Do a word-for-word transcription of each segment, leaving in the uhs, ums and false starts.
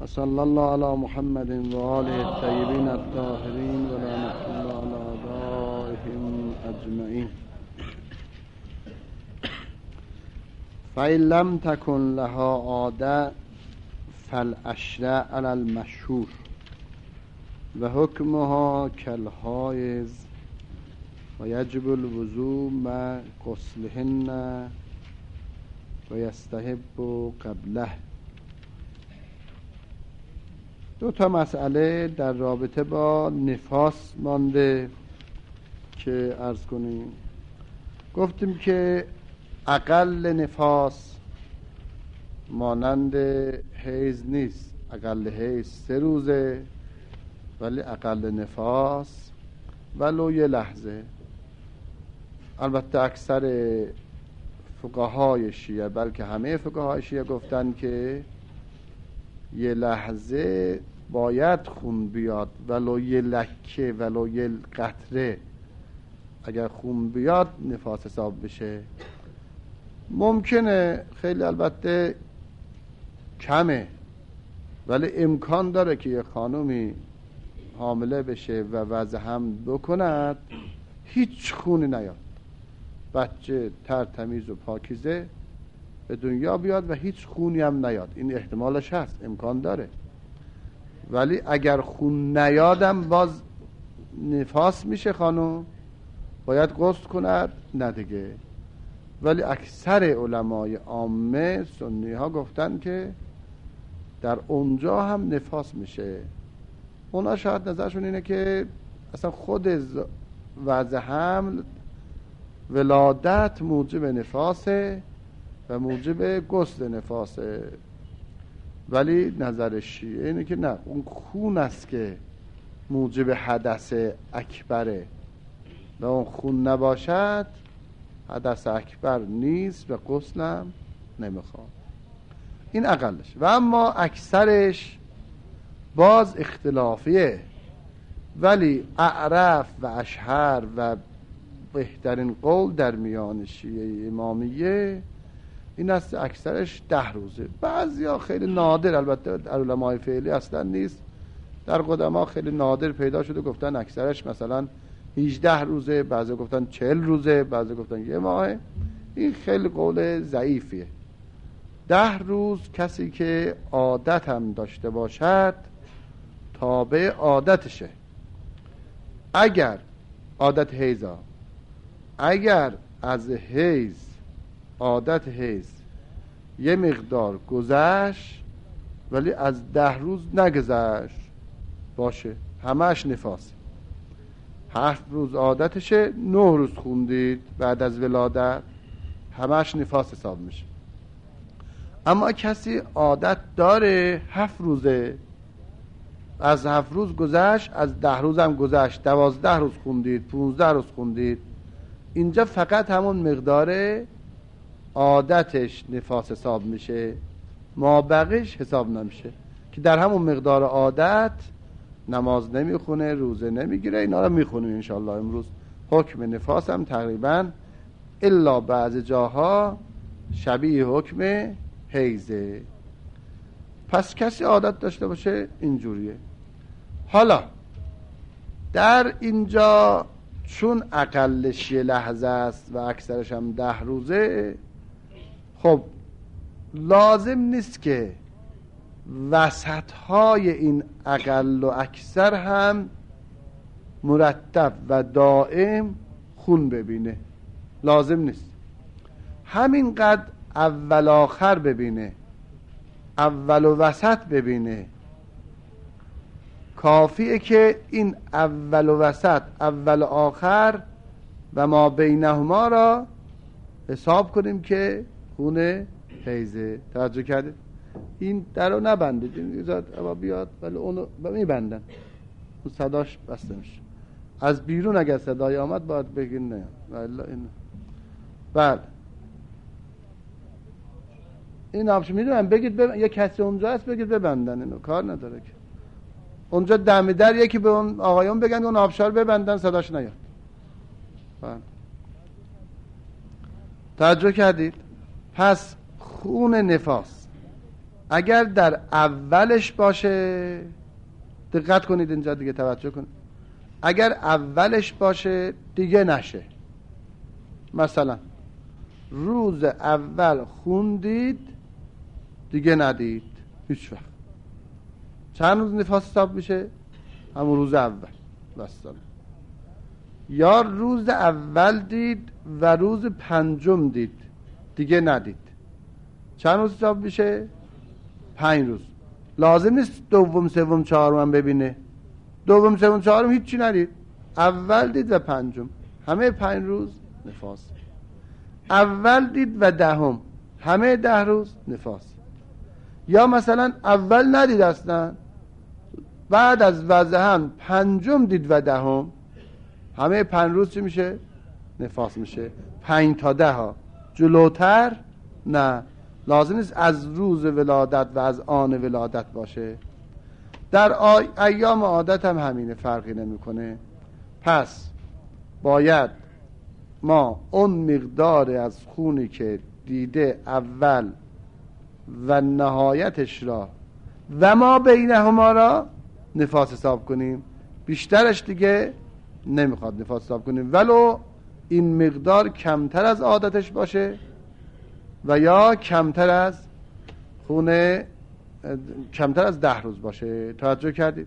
و صلی الله علی محمد و آله الطیبین الطاهرین و لعنت الله علی اعدائهم اجمعین. فإن لم تكن لها عادة فالأشرع على المشهور و حکمها کالحایض و یجب الوضوء مع غسلهن و یستحب قبله. دو تا مسئله در رابطه با نفاس مانده که عرض کنیم. گفتیم که اقل نفاس مانند حیض نیست. اقل حیض سه روزه، ولی اقل نفاس ولو یه لحظه. البته اکثر فقهای شیعه، بلکه همه فقهای شیعه گفتن که یه لحظه باید خون بیاد، ولو یه لکه ولو یه قطره. اگر خون بیاد نفاس حساب بشه. ممکنه خیلی البته کمه، ولی امکان داره که یه خانومی حامله بشه و وضع حمل بکند هیچ خونی نیاد، بچه تر تمیز و پاکیزه به دنیا بیاد و هیچ خونی هم نیاد. این احتمالش هست، امکان داره. ولی اگر خون نیادم باز نفاس میشه، خانم باید غسل کند، نه دیگه. ولی اکثر علمای عامه سنی ها گفتن که در اونجا هم نفاس میشه. اونا شاید نظرشون اینه که اصلا خود وضع حمل ولادت موجب نفاسه و موجب غسل نفاسه. ولی نظر شیعه اینه که نه، اون خون است که موجب حدث اکبره و اون خون نباشد حدث اکبر نیست و غسل هم نمیخواد. این اقلش. و اما اکثرش باز اختلافیه، ولی اعرف و اشهر و بهترین قول در میان شیعه امامیه این است اکثرش ده روزه. بعضیا خیلی نادر، البته در علمای فعلی اصلا نیست، در قدما خیلی نادر پیدا شده گفتن اکثرش مثلا هجده روزه، بعضی گفتن چهل روزه، بعضی گفتن یه ماهه. این خیلی قول ضعیفیه. ده روز کسی که عادت هم داشته باشد تابع عادتشه. اگر عادت حیضا، اگر از حیض عادت حیض یه مقدار گذشت ولی از ده روز نگذشت باشه، همش نفاس. هفت روز عادتشه، نه روز خوندید بعد از ولادت، همش نفاس حساب میشه. اما کسی عادت داره هفت روزه، از هفت روز گذشت، از ده روز هم گذشت، دوازده روز خوندید، پونزده روز خوندید، اینجا فقط همون مقدار عادتش نفاس حساب میشه، ما بقیش حساب نمیشه. که در همون مقدار عادت نماز نمیخونه، روزه نمیگیره. اینا رو میخونیم انشاءالله امروز. حکم نفاس هم تقریبا الا بعض جاها شبیه حکم حیضه. پس کسی عادت داشته باشه اینجوریه. حالا در اینجا چون اقلش یه لحظه است و اکثرش هم ده روزه، خب لازم نیست که وسطهای این اقل و اکثر هم مرتب و دائم خون ببینه. لازم نیست. همینقدر اول آخر ببینه، اول و وسط ببینه کافیه که این اول و وسط، اول و آخر و ما بینهما را حساب کنیم که خون حیضه. توجه کرده؟ این در رو نبندید، این اما بیاد ولی اونو میبندن، اون صداش بسته میشه. از بیرون اگر صدای آمد باید بگین نه. والله این بله این آبش میدونم بگید بب... یه کسی اونجا هست بگید ببندن، اینو کار نداره که اونجا دم در یکی به اون آقایون بگن اون آبشار ببندن صداش نیاد. بله توجه کردید؟ پس خون نفاس اگر در اولش باشه، دقت کنید اینجا دیگه توجه کنید، اگر اولش باشه دیگه نشه. مثلا روز اول خوندید دیگه ندید هیچ وقت، چند روز نفاس حساب میشه؟ همون روز اول. مثلا یا روز اول دید و روز پنجم دید دیگه ندید، چند روز حساب میشه؟ پنج روز. لازم نیست دوم سوم چهارم هم ببینه، دوم سوم چهارم هیچی ندید، اول دید و پنجم، همه پنج روز نفاس. اول دید و دهم، همه ده روز نفاس. یا مثلا اول ندید اصلا، بعد از وضعهن پنجم دید و دهم، همه پنج روز چی میشه؟ نفاس میشه. پنج تا ده ها، جلوتر نه. لازم نیست از روز ولادت و از آن ولادت باشه. در آی... ایام عادت هم همینه، فرقی نمیکنه. پس باید ما اون مقدار از خونی که دیده اول و نهایتش را و ما بینهما را نفاس حساب کنیم، بیشترش دیگه نمیخواد نفاس حساب کنیم، ولو این مقدار کمتر از عادتش باشه و یا کمتر از خونه کمتر از ده روز باشه. توجه کردید؟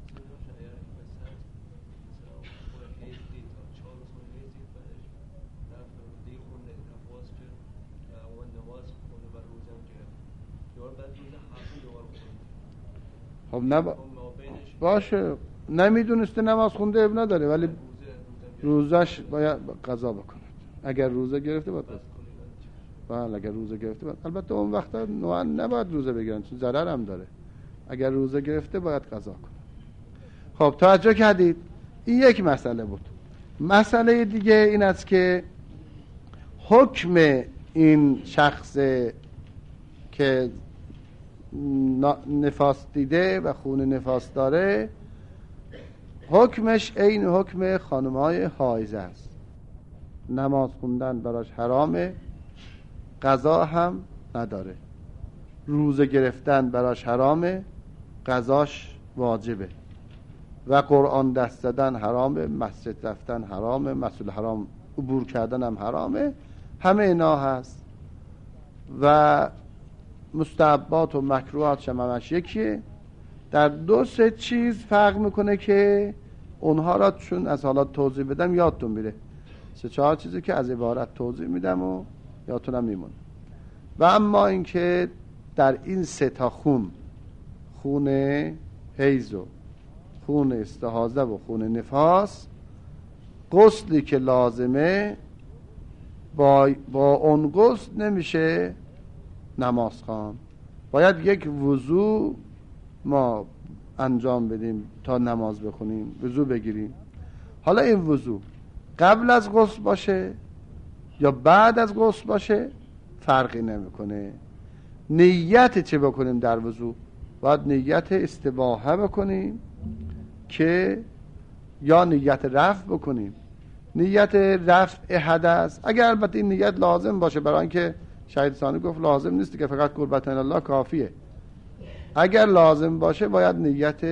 خب نبا... باشه، نمیدونسته نماز خونده اب نداره، ولی روزش باید قضا بکنه. اگر روزه گرفته باید بله اگر روزه گرفته باید، البته اون وقتا نوعا نباید روزه بگیرن چون ضرر هم داره. اگر روزه گرفته باید قضا کنه. خب توجه کردید؟ این یک مسئله بود. مسئله دیگه این است که حکم این شخص که نفاس دیده و خون نفاس داره، حکمش عین حکم خانم‌های حائض است. نماز خوندن براش حرامه، قضا هم نداره. روزه گرفتن براش حرامه، قضاش واجبه. و قرآن دست زدن حرامه، مسجد رفتن حرامه، مسجد حرام عبور کردن هم حرامه. همه اینا هست و مستحبات و مکروهات همش یکیه. در دو سه چیز فرق میکنه که اونها را چون از حالات توضیح بدم یادتون میره. سه چهار چیزی که از عبارت توضیح میدم و یادتونم میمونه. و اما اینکه در این سه تا خون، خون حیض و خون استحاضه و خون نفاس، غسلی که لازمه با, با اون غسل نمیشه نماز خوان. باید یک وضو ما انجام بدیم تا نماز بخونیم، وضو بگیریم. حالا این وضو قبل از غسل باشه یا بعد از غسل باشه فرقی نمیکنه. نیت چه بکنیم در وضو؟ باید نیت استباحه بکنیم که یا نیت رفع بکنیم، نیت رفع حدث. اگر البته این نیت لازم باشه، برای اینکه شهید ثانی گفت لازم نیست که فقط قربتن الله کافیه. اگر لازم باشه باید نیت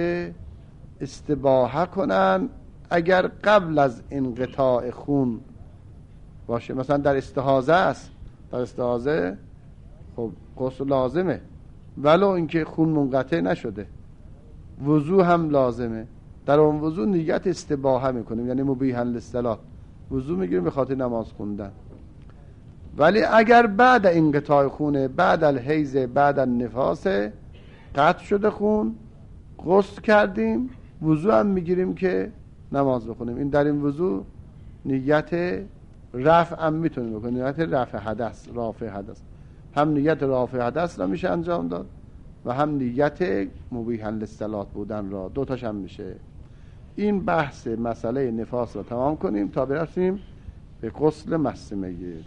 استباحه کنن اگر قبل از انقطاع خون باشه. مثلا در استحاضه است، در استحاضه خب غسل لازمه ولو اینکه خون منقطع نشده، وضو هم لازمه. در اون وضو نیت استباحه میکنیم، یعنی مبیحا للصلاة، وضو میگیریم به خاطر نماز خوندن. ولی اگر بعد انقطاع خونه، بعد الحیض، بعد النفاس، قطع شده خون، غسل کردیم، وضو هم میگیریم که نماز بخونیم. این در این وضو نیت رفع هم میتونیم بکنیم، نیت رفع حدث، رافع حدث. هم نیت رافع حدث را میشه انجام داد و هم نیت مبیحا للصلاة بودن را، دو تاش هم میشه. این بحث مسئله نفاس را تمام کنیم تا برسیم به غسل مس میت.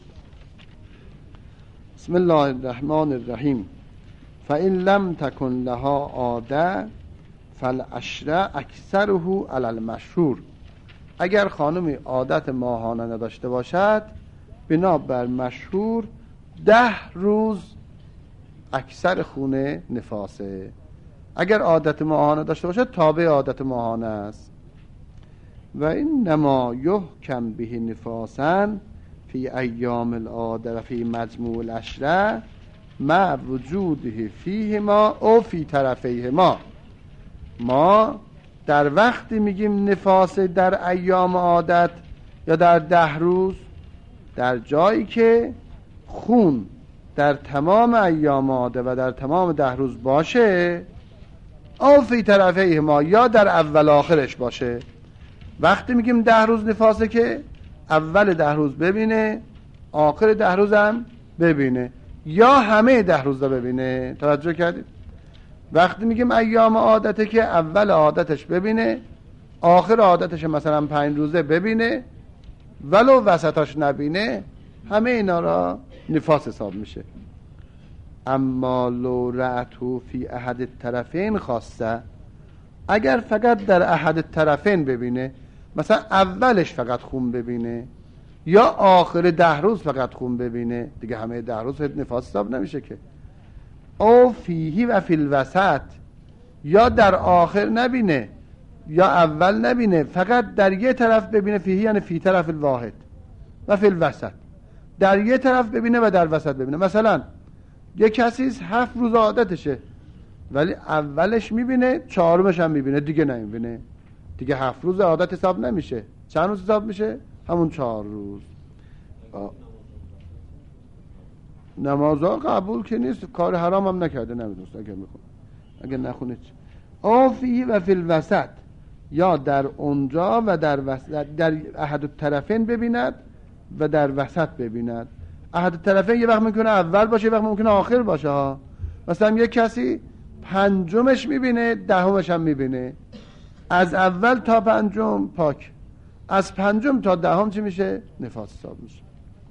بسم الله الرحمن الرحیم. فإن لم تکن لها عاده فالعشره اکثره علی المشهور. اگر خانمی عادت ماهانه نداشته باشد، بنا بر مشهور ده روز اکثر خونه نفاسه. اگر عادت ماهانه داشته باشه تابع عادت ماهانه است. و این نما یحکم به نفاسا فی ایام العاده و فی مجموع العشره مع وجوده فیهما او فی طرفیهما. ما در وقتی میگیم نفاس در ایام عادت یا در ده روز، در جایی که خون در تمام ایام عاده و در تمام ده روز باشه، او فی طرفیهما یا در اول آخرش باشه. وقتی میگیم ده روز نفاسه که اول ده روز ببینه، آخر ده روز هم ببینه، یا همه ده روز رو ببینه. توجه کردید؟ وقتی میگیم ایام عادته که اول عادتش ببینه، آخر عادتش مثلا پنج روزه ببینه، ولو وسطاش نبینه، همه اینا را نفاس حساب میشه. اما لو رأتو فی احد الطرفین خاصه، اگر فقط در احد الطرفین ببینه، مثلا اولش فقط خون ببینه یا آخر ده روز فقط خون ببینه، دیگه همه ده روز نفاس حساب نمیشه که. او فیهی و فی الوسط، یا در آخر نبینه یا اول نبینه، فقط در یه طرف ببینه، فیهی یعنی فی طرف الواحد، و فی الوسط در یه طرف ببینه و در وسط ببینه. مثلا یه کسی هفت روز عادتشه ولی اولش میبینه، چهارمش هم میبینه، دیگه نمیبینه، دیگه هفت روز عادت حساب نمیشه. چند روز حساب میشه؟ همون چهار روز. نمازها قبول که نیست، کار حرام هم نکرده، نمیدونست اگر میخونه، اگر نخونه چی. آفی و فی الوسط، یا در اونجا و در وسط، در احد الطرفین ببیند و در وسط ببیند. احد الطرفین یه وقت میکنه اول باشه، یه وقت ممکنه آخر باشه ها. مثلا یه کسی پنجمش میبینه، دهمش هم میبینه، از اول تا پنجم پاک، از پنجم تا دهم چی میشه؟ نفاس حساب میشه.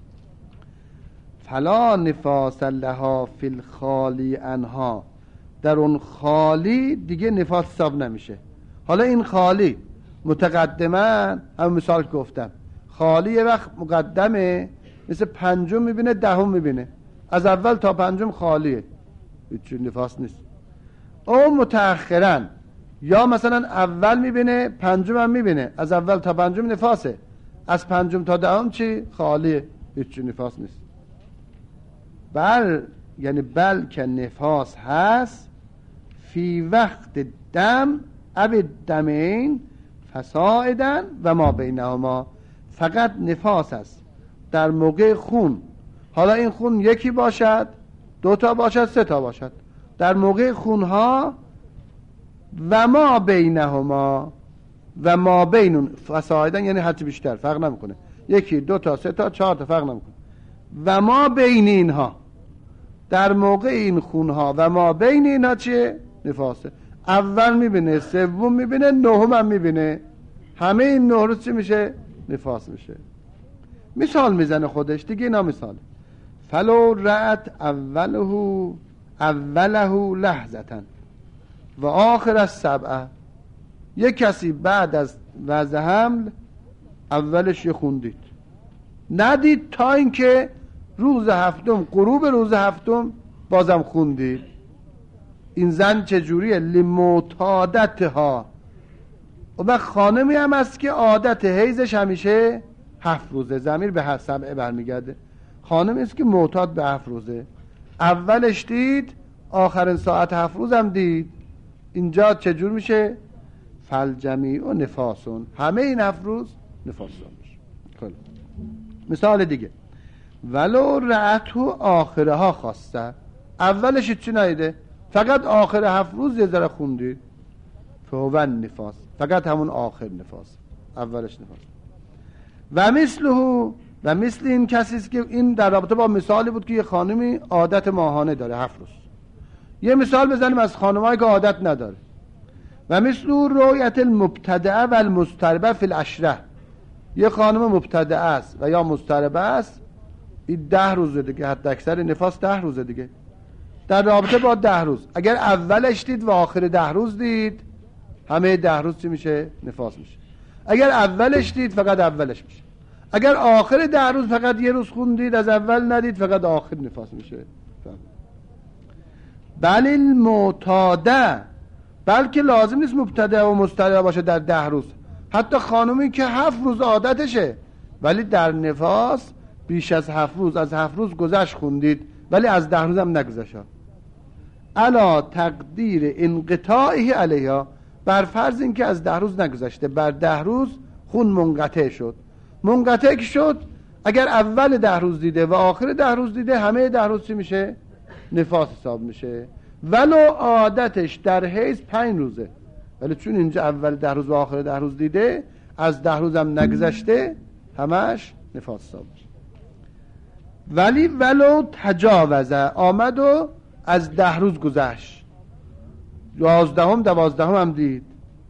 فلا نفاس لها فی الخالی انها، در اون خالی دیگه نفاس حساب نمیشه. حالا این خالی متقدما، هم مثال گفتم، خالی یه وقت مقدمه، مثل پنجم میبینه، دهم میبینه، از اول تا پنجم خالیه، هیچ نفاس نیست. او متأخرن، یا مثلا اول میبینه، پنجم هم میبینه، از اول تا پنجم نفاسه، از پنجم تا دهم چی؟ خالیه، هیچ نفاس نیست. بل یعنی بل که نفاس هست فی وقت دم اب دمین فسائدن و ما بینهما، فقط نفاس است در موقع خون. حالا این خون یکی باشد، دو تا باشد، سه تا باشد، در موقع خونها و ما بینهما، و ما بینون فسائدن یعنی هرچی بیشتر، فرق نمیکنه، یکی دو تا سه تا چهار تا فرق نمیکنه. و ما بین اینها، در موقع این خونها و ما بین اینها چیه؟ نفاسه. اول میبینه، سوم میبینه، نهم هم میبینه، همه این نه روز چی میشه؟ نفاس میشه. مثال میزنه خودش دیگه، اینا مثال. فلو رأت اوله اوله لحظتن و آخر از سبعه، یک کسی بعد از وضع حمل اولش یه خون دید، ندید تا اینکه روز هفتم، غروب روز هفتم بازم خون دید. این زن چجوریه؟ لمعتادتها. و خانمی هم هست که عادت حیضش همیشه هفت روزه، ضمیر به هفت سبعه برمیگرده. خانمی است که معتاد به هفت روزه، اولش دید، آخرین ساعت هفت روز هم دید. اینجا چجور میشه؟ فالجمیع و نفاسون، همه این هفت روز نفاسون میشه. خیلی مثال دیگه، ولو رأتو آخرها خواسته، اولش چی نیده، فقط آخر هفت روز یه ذره خوندید، فهو نفاس، فقط همون آخر نفاس، اولش نفاس. و مثله، و مثل این کسی است که این در رابطه با مثالی بود که یه خانمی عادت ماهانه داره هفت روز. یه مثال بزنیم از خانمایی که عادت نداره. و مثل رؤیت المبتدعه و المضطربه فی العشره، یه خانم مبتدعه است و یا مضطربه است، این ده روزه دیگه، حتی اکثر نفاس ده روزه دیگه، در رابطه با ده روز. اگر اولش دید و آخر ده روز دید، همه ده روز چی میشه؟ نفاس میشه. اگر اولش دید فقط اولش میشه. اگر آخر ده روز فقط یه روز خون دید، از اول ندید، فقط آخر نفاس میشه. بل المعتاده، بلکه لازم نیست مبتدع و مستدع باشه در ده روز. حتی خانومی که هفت روز عادتشه ولی در نفاس بیش از هفت روز، از هفت روز گذشت خوندید ولی از ده روز هم نگذشت، الا تقدیر انقطاعه علیها، بر فرض این که از ده روز نگذشته، بر ده روز خون منقطع شد. منقطع که شد، اگر اول ده روز دیده و آخر ده روز دیده، همه ده روز چی میشه؟ نفاس حساب میشه. ولو عادتش در حیض پنج روزه، ولی چون اینجا اول ده روز و آخر ده روز دیده، از ده روز هم نگذشته، همش نفاس حساب میشه. ولی ولو تجاوزه، آمد و از ده روز گذشت، یازدهم دوازدهم هم دید،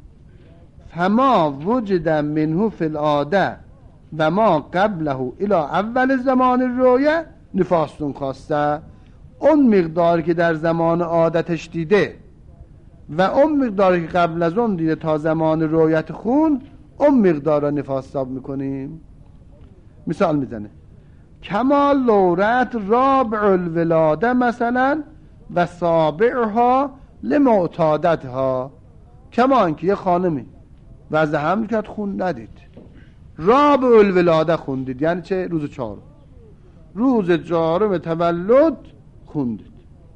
فما وجد منه فی العاده و ما قبله الى اول زمان الرؤیه نفاستون خواسته، اون مقدار که در زمان عادتش دیده و اون مقداری که قبل از اون دیده تا زمان رؤیت خون، اون مقدار را نفاس حساب میکنیم. مثال میزنه کما لورت رابع الولاده مثلا و سابعها لمعتادتها، کما اینکه یه خانمی وضع حمل کرد خون ندید، رابع الولاده خوندید، یعنی چه؟ روز چهارم، روز چهارم تولد خوندید،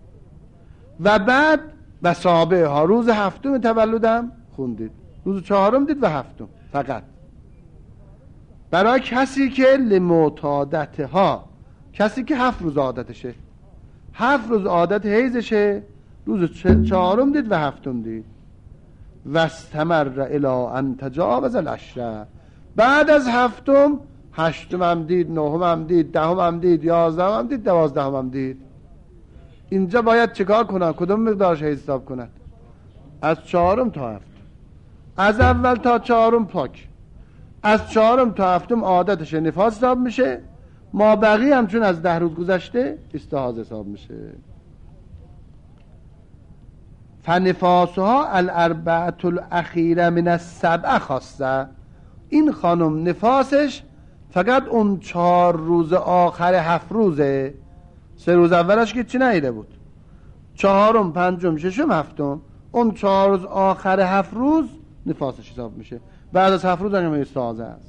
و بعد و سابعها روز هفتم تولدم خوندید، روز چهارم دید و هفتم. فقط برای کسی که لمعتادتها، کسی که هفت روز عادتشه، هفت روز عادت حیزشه، روز چهارم دید و هفتم دید، و استمر الی ان تجاوز العشره، بعد از هفتم هشتم هم دید، نهم هم دید، دهم هم دید، یازدهم هم دید، دوازدهم هم دید. اینجا باید چیکار کنن؟ کدوم مقدارش حساب کنن؟ از چهارم تا هفتم، از اول تا چهارم پاک، از چهارم تا هفتم عادتش نفاس حساب میشه، ما بقیه هم چون از ده روز گذشته استحاضه حساب میشه. فنفاسها الاربعه الاخیره من السبع خاصه، این خانم نفاسش فقط اون چهار روز آخر هفت روزه، سه روز اولش که چی نیده بود، چهارم پنجم ششم هفتم، اون چهار روز آخر هفت روز نفاسش حساب میشه، بعد از هفت روز هم استحاضه است.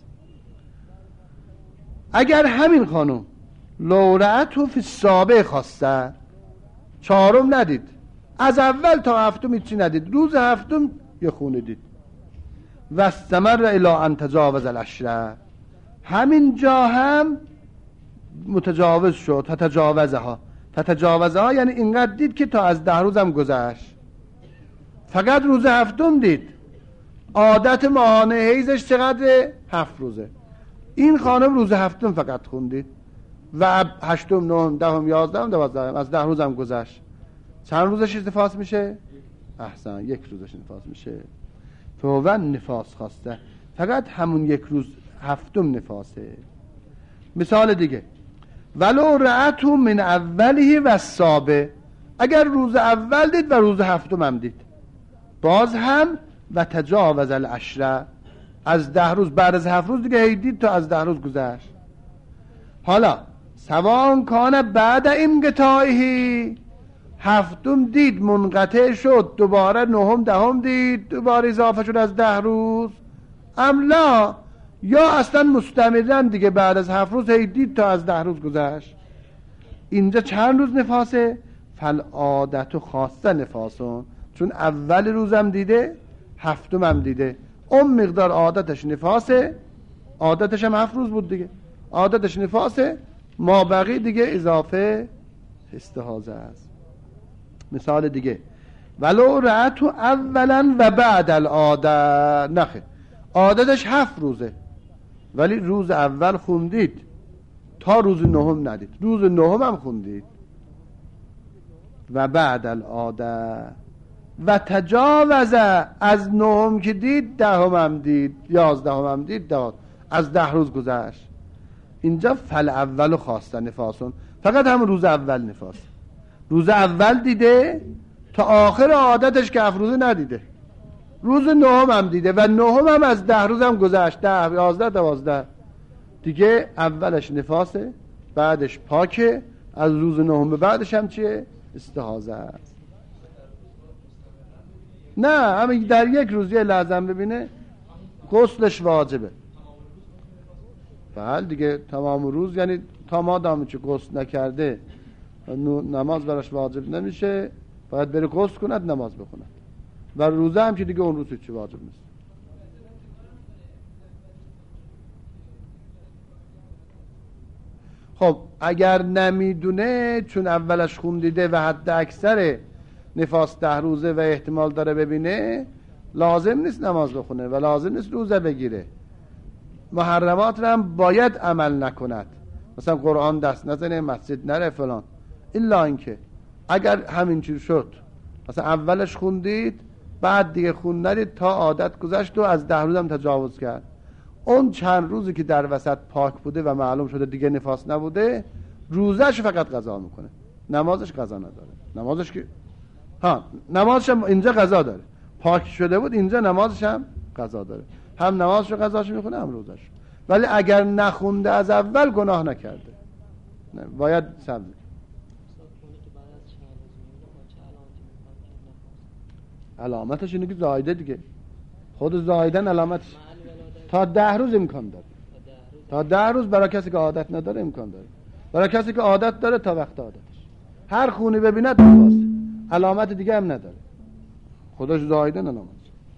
اگر همین خانم لورعتو فی السابع خواسته، چهارم ندید، از اول تا هفتم چی ندید، روز هفتم یه خونه دید، و استمر الی ان تجاوز العشره، همین جا هم متجاوز شد، تتجاوزها، تتجاوزها یعنی اینقدر دید که تا از ده روز هم گذشت، فقط روز هفتم دید، عادت ماهانه حیزش چقدر؟ هفت روزه، این خانم روز هفتم فقط خوندید و هشتم، نهم، دهم، یازدهم، دوازدهم، از ده روز هم گذشت، چند روزش نفاس میشه؟ احسن، یک روزش نفاس میشه. فهو نفاس خواسته، فقط همون یک روز هفتم نفاسه. مثال دیگه ولو رأتو من اوله و السابع، اگر روز اول دید و روز هفتم هم دید، باز هم و تجاوز العشره، از ده روز بعد از هفت روز دیگه دید تا از ده روز گذشت. حالا سواء کان بعد انقطاعه، هفتم دید منقطع شد، دوباره نهم دهم دید، دوباره اضافه شد از ده روز، املا یا اصلا مستمرن دیگه بعد از هفت روز هی دید تا از ده روز گذشت. اینجا چند روز نفاسه؟ فالعادت و خاصه نفاسون، چون اول روزم دیده، هفتم هم دیده، اون مقدار عادتش نفاسه، عادتش هم هفت روز بود دیگه، عادتش نفاسه، ما بقی دیگه اضافه استحاضه است. مثال دیگه ولو رأتو اولا و بعد العاده، نخه عادتش هفت روزه ولی روز اول خوندید تا روز نهم ندید، روز نهم هم خوندید، و بعد العاده و تجاوز، از نهم که دید دهم هم دید، یازدهم هم دید، داد از ده روز گذشت. اینجا فل اول خواسته نفاسون، فقط هم روز اول نفاس، روز اول دیده تا آخر عادتش که افروزه ندیده، روز نهم هم دیده و نهم هم از ده روز هم گذشت، ده، یازده، دوازده دیگه، اولش نفاسه، بعدش پاکه، از روز نهم به بعدش هم چیه؟ استحاضه است. نه همین در یک روز یه لازم ببینه غسلش واجبه. بله دیگه تمام روز، یعنی تا مادامی که غسل نکرده نماز براش واجب نمیشه، باید بره غسل کند نماز بخوند. و روزه هم که دیگه اون روز هیچی واجب نیست. خب اگر نمیدونه، چون اولش خون دیده و حد اکثر نفاس ده روزه و احتمال داره ببینه، لازم نیست نماز بخونه و لازم نیست روزه بگیره. محرمات رو هم باید عمل نکند، مثلا قرآن دست نزنه، مسجد نره فلان. الا اینکه اگر همین چیز شد، مثلا اولش خوندید بعد دیگه خون ندید تا عادت گذشت و از ده روز هم تجاوز کرد، اون چند روزی که در وسط پاک بوده و معلوم شده دیگه نفاس نبوده، روزش فقط قضا میکنه، نمازش قضا نداره. نمازش که ها نمازش هم اینجا قضا داره، پاک شده بود اینجا نمازش هم قضا داره، هم نمازش رو قضاش میکنه هم روزش. ولی اگر نخونده از اول گناه نکرده، نه باید صبر. علامتش اینه که زایده دیگه، خود زایدن علامتش تا ده روز امکان داره. تا ده روز برای کسی که عادت نداره امکان داره. برای کسی که عادت داره تا وقت عادتش هر خونی ببیند نفاسه، علامت دیگه هم نداره، خودش زایدن علامت.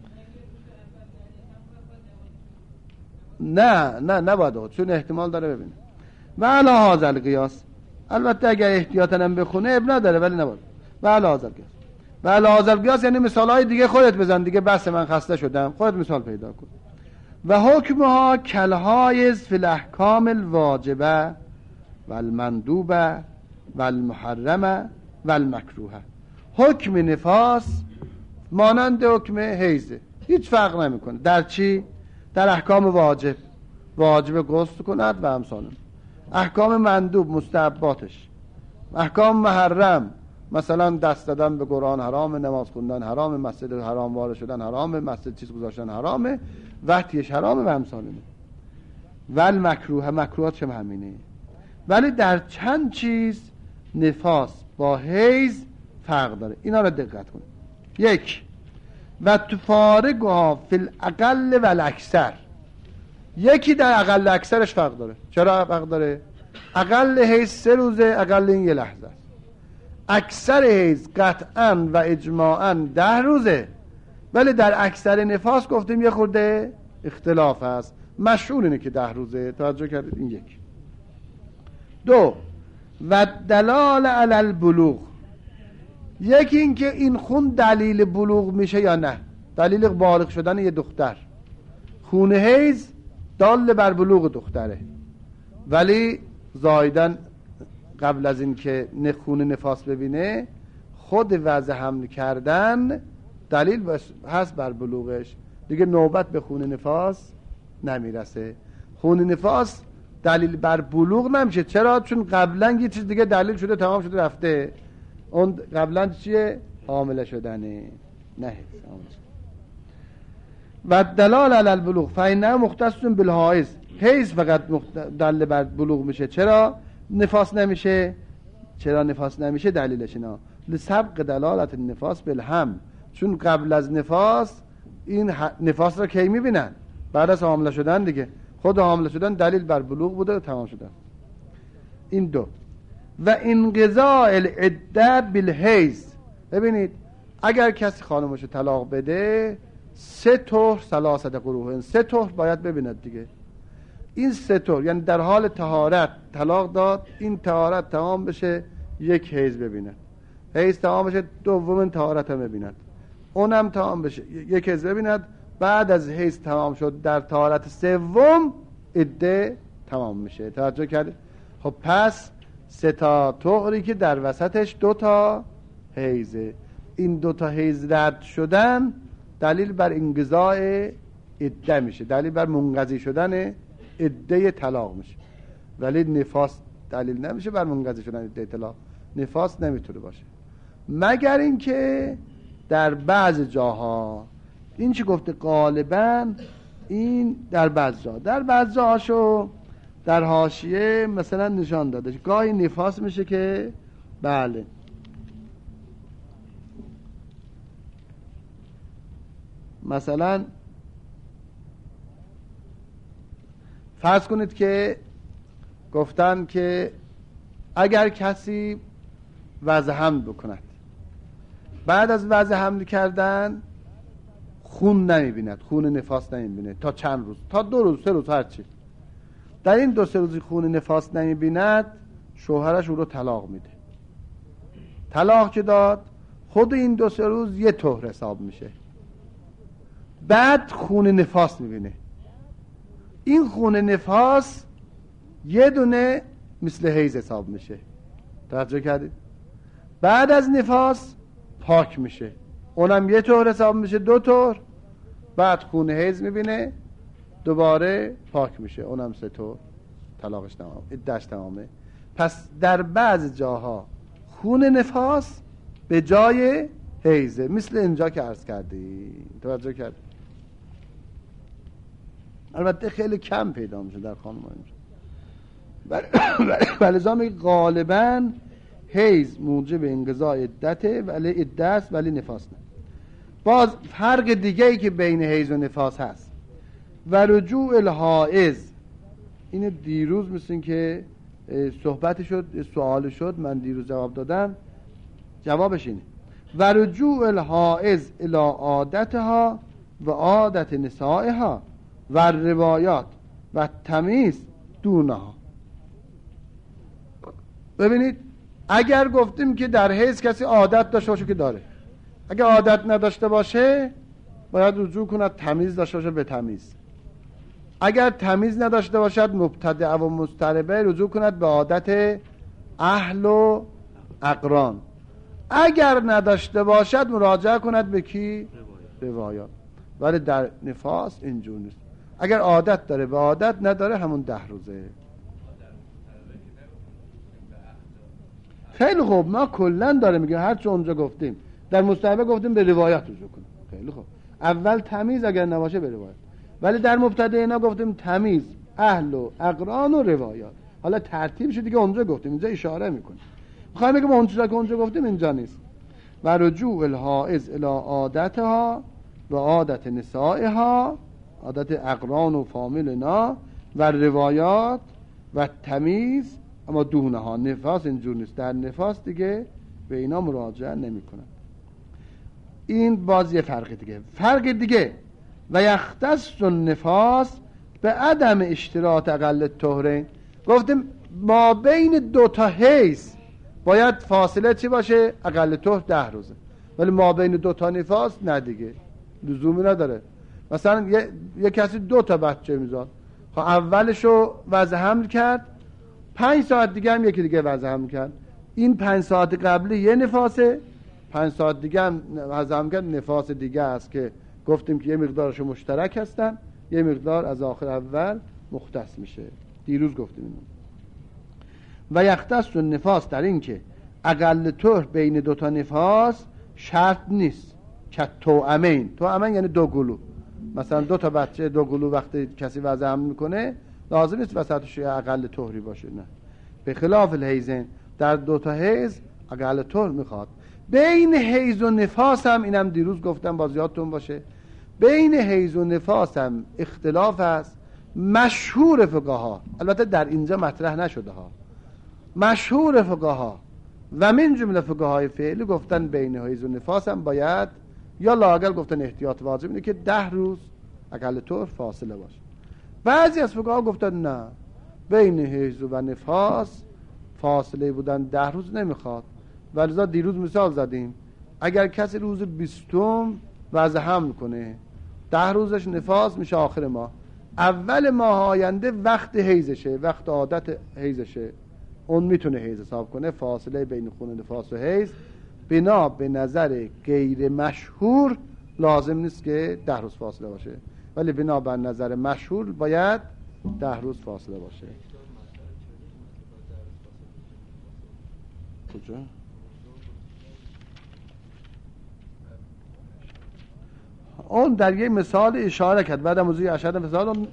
نه نه نباید، چون احتمال داره ببینه. و علی هذا القیاس، البته اگر احتیاطاً هم بخونه اب نداره، ولی نباید. و علی هذا القیاس، و علی هذا القیاس یعنی مثالهای دیگه خودت بزن دیگه، بس من خسته شدم، خودت مثال پیدا کن. و حکمها کالحایض فی الاحکام الواجبه و المندوبه و المحرمه و المکروهه. حکم نفاس مانند حکم حیضه، هیچ فرق نمیکنه. در چی؟ در احکام واجب، واجب غسل کند و امثال. احکام مندوب، مستحباتش. احکام محرم، مثلا دست دادن به قرآن حرام، نماز خوندن حرام، مسجد حرام وارد شدن حرام، مسجد چیز گذاشتن حرامه، وقتیش حرامه و امثاله. ول مکروه، مکروهات هم همینه. ولی در چند چیز نفاس با حیض فرق داره، اینا رو دقت کن. یک، و تفارقها فی الاقل و الاکثر. یکی در اقل اکثرش فرق داره. چرا فرق داره؟ اقل حیض سه روزه، اقل این یه لحظه است. اکثر حیض قطعا و اجماعا ده روزه، ولی در اکثر نفاس گفتیم یه خورده اختلاف هست. مشهور اینه که ده روزه، توجه کردید؟ این یک. دو، و دلال علی البلوغ. یکی این که این خون دلیل بلوغ میشه یا نه، دلیل بالغ شدن یه دختر. خون حیض دال بر بلوغ دختره، ولی زایدن قبل از این که خون نفاس ببینه، خود وضع حمل کردن دلیل هست بر بلوغش، دیگه نوبت به خون نفاس نمیرسه. خون نفاس دلیل بر بلوغ نمیشه. چرا؟ چون قبلا یه چیز دیگه دلیل شده، تمام شده رفته. اون قبلا چیه؟ حامله شدنه، نه و دلال علی البلوغ فإنه مختص بالحائض. حیض فقط دلیل بر بلوغ میشه. چرا نفاس نمیشه؟ چرا نفاس نمیشه؟ دلیلش اینا لسبق دلالت النفاس بالهم، چون قبل از نفاس این نفاس را کی میبینن؟ بعد از حامله شدن دیگه. خود حامله شدن دلیل بر بلوغ بوده و تمام شده. این دو. و انقضاء العده بالحیض. ببینید اگر کسی خانمش طلاق بده، سه طهر ثلاثه قروه، سه طهر باید ببیند دیگه. این سه طهر یعنی در حال طهارت طلاق داد، این طهارت تمام بشه یک حیض ببیند، حیض تمام بشه دومین طهارت هم ببیند، اونم تمام بشه یک حیض ببیند. بعد از حیض تمام شد در طهارت سوم عده تمام میشه. توجه کردید؟ خب پس سه تا طهری که در وسطش دو تا حیضه، این دو تا حیض رد شدن دلیل بر انقضاء عده میشه، دلیل بر منقضی شدن عده طلاق میشه. ولی نفاس دلیل نمیشه بر منقضی شدن عده طلاق. نفاس نمیتونه باشه مگر اینکه در بعض جاها، این چی گفته غالبا، این در بعض جا در بعض جاهاشو در حاشیه مثلا نشان داده گاهی نفاس میشه که بله مثلا فرض کنید که گفتن که اگر کسی وضع حمل بکند، بعد از وضع حمل کردن خون نمیبیند، خون نفاس نمیبیند تا چند روز، تا دو روز سه روز هرچی، در این دو سه روزی خون نفاس نمیبیند، شوهرش او رو طلاق میده. طلاق که داد، خود این دو سه روز یه طهر حساب میشه، بعد خون نفاس میبینه. این خون نفاس یه دونه مثل حیض حساب میشه. توجه کردید؟ بعد از نفاس پاک میشه، اونم یه طهر حساب میشه، دو طهر. بعد خون حیض میبینه، دوباره پاک میشه، اونم سه طهر. طلاقش تمام، عده‌اش تمامه. پس در بعض جاها خون نفاس به جای حیضه، مثل اینجا که عرض کردی. توجه کرد؟ البته خیلی کم پیدا میشه در خانم اینجا، ولی زامی غالبا حیض موجب انقضاء عدته، ولی عده است ولی نفاس نه. باز فرق دیگه ای که بین حیض و نفاس هست و رجوع الحائض، این دیروز مثل این که صحبت شد، سوال شد، من دیروز جواب دادم. جوابش اینه: و رجوع الحائض الى عادتها و عادت نسائها و روایات و تمیز دونها. ببینید، اگر گفتیم که در حیض کسی عادت داشته باشه که داره، اگر عادت نداشته باشه باید رجوع کند، تمیز داشته باشه به تمیز. اگر تمیز نداشته باشد، مبتدع و مضطربه، رجوع کند به عادت اهل و اقران. اگر نداشته باشد مراجعه کند به کی؟ روایات. ولی در نفاس اینجور نیست، اگر عادت داره به عادت، نداره همون ده روزه. خیلی خوب، ما کلن داره میگه هر چه اونجا گفتیم، در مستحبه گفتیم به روایات رجوع کنیم. خیلی خوب، اول تمیز، اگر نباشه به روایات. ولی در مبتدع اینا گفتیم تمیز، اهل و اقران و روایات. حالا ترتیبش دیگه اونجا گفتیم، اینجا اشاره میکنیم. میخوایم بگم اونجا که اونجا گفتیم اینجا نیست. و رجوع الحائض الی عادتها و عادت نسائها، عادت اقران و فامیلنا و روایات و تمیز، اما دونها. نفاس اینجور نیست، در نفاس دیگه به اینا مراجعه نمی کنن. این باز یه فرق دیگه. فرق دیگه: و یختص النفاس به عدم اشتراط اقل طهرین. گفتیم ما بین دو تا حیض باید فاصله چی باشه؟ اقل طهر ده روزه. ولی ما بین دو تا نفاس نه دیگه، لزومی نداره. مثلا یه, یه کسی دو تا بچه میزاد، خب اولشو وضع حمل کرد، پنج ساعت دیگه هم یکی دیگه وضع حمل کرد. این پنج ساعت قبلی یه نفاسه، پنج ساعت دیگه هم وضع حمل کرد، نفاس دیگه است که گفتیم که یه مقدارشو مشترک هستن، یه مقدار از آخر اول مختص میشه. دیروز گفتیم اینو. و یختص النفاس در این که اقل طهر بین دو تا نفاس شرط نیست. که توأمین، توأمین یعنی دو گلو. مثلا دو تا بچه دو گلو وقتی کسی وضع حمل میکنه لازم نیست وسطش اقل طهری باشه، نه. به خلاف الحیضین، در دو تا حیض اقل طهر میخواد. بین حیض و نفاس هم، اینم دیروز گفتم باز یادتون باشه، بین حیض و نفاس هم اختلاف است. مشهور فقها، البته در اینجا مطرح نشده ها، مشهور فقها و من جمله فقهای فعلی گفتن بین حیض و نفاس هم باید، یا لااقل گفتن احتیاط واجب اینه که ده روز اقل طهر فاصله باشه. بعضی از فقها گفتن نه، بین حیض و نفاس فاصله بودن ده روز نمیخواد. ولذا دیروز مثال زدیم، اگر کسی روز بیستم وضع حمل کنه، ده روزش نفاس میشه آخر ماه، اول ماه آینده وقت حیضشه، وقت عادت حیضشه، اون میتونه حیض حساب کنه. فاصله بین خون نفاس و حیض بنا به نظر غیر مشهور لازم نیست که ده روز فاصله باشه، ولی بنا به نظر مشهور باید ده روز فاصله باشه. کجا؟ اون در یه مثال اشاره کرد، بعد موضوع اشاره مثال اون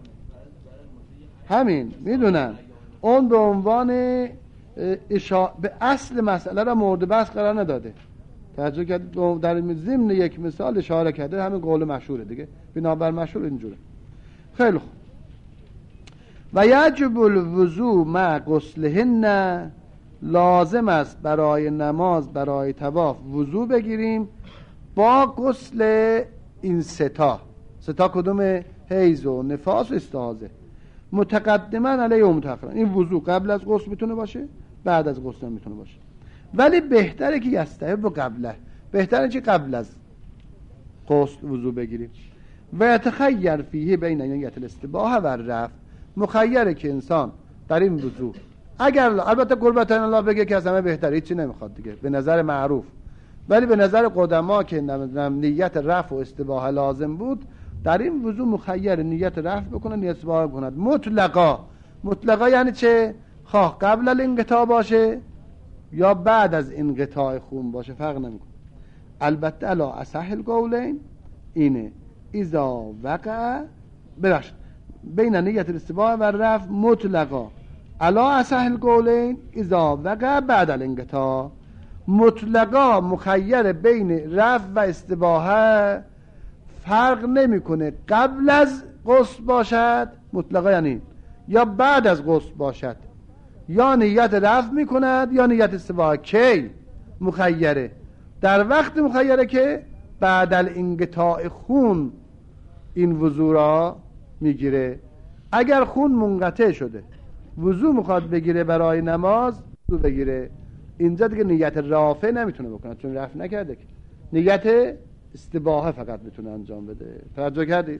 همین میدونن، اون به عنوان اشاره به اصل مسئله را مورد بحث قرار نداده. توجه کرد در ضمن یک مثال اشاره کرده، همین قول مشهوره دیگه، بنابر مشهور اینجوره. خیلی خوب. و یجب الوضوء مع غسلهن، لازم است برای نماز برای طواف وضو بگیریم با غسل این ستا. ستا کدوم؟ حیض و نفاس و استحاضه. متقدما علیه و متأخرا. این وضو قبل از غسل میتونه باشه، بعد از غسل میتونه باشه، ولی بهتره که یستحب قبله، بهتره که قبل از غسل وضو بگیریم. و یتخیر فیه بین نیت الاستباحه و الرفع، مخیره که انسان در این وضو، اگر البته قربتن الله بگه که از همه بهتره، هیچی نمیخواد دیگه به نظر معروف، ولی به نظر قدما که نیت رفع و استباحه لازم بود، در این وضو مخیر نیت رفع بکنه، نیت استباحه بکنه مطلقا. مطلقا یعنی چه؟ خواه قبل الانقطاع باشه یا بعد از انقطاع خون باشه، فرق نمیکنه. البته علی اصح القولین اینه اذا وقع ببخشید بین نیت الاستباحه و رفع مطلقا، علی اصح القولین اذا وقع بعد الانقطاع. مطلقا مخیر بین رفع و استباحه، فرق نمیکنه قبل از غسل باشد مطلقا یعنی یا بعد از غسل باشد، یا نیت رفع میکند یا نیت استباحه. کی مخیره؟ در وقت مخیره که بعد الانقطاع خون این وضو را میگیره. اگر خون منقطع شده وضو میخواد بگیره برای نماز، وضو بگیره، اینجا دیگه نیت رافع نمیتونه بکنه چون رفع نکرده، که نیت استباحه فقط میتونه انجام بده. توجه کردید؟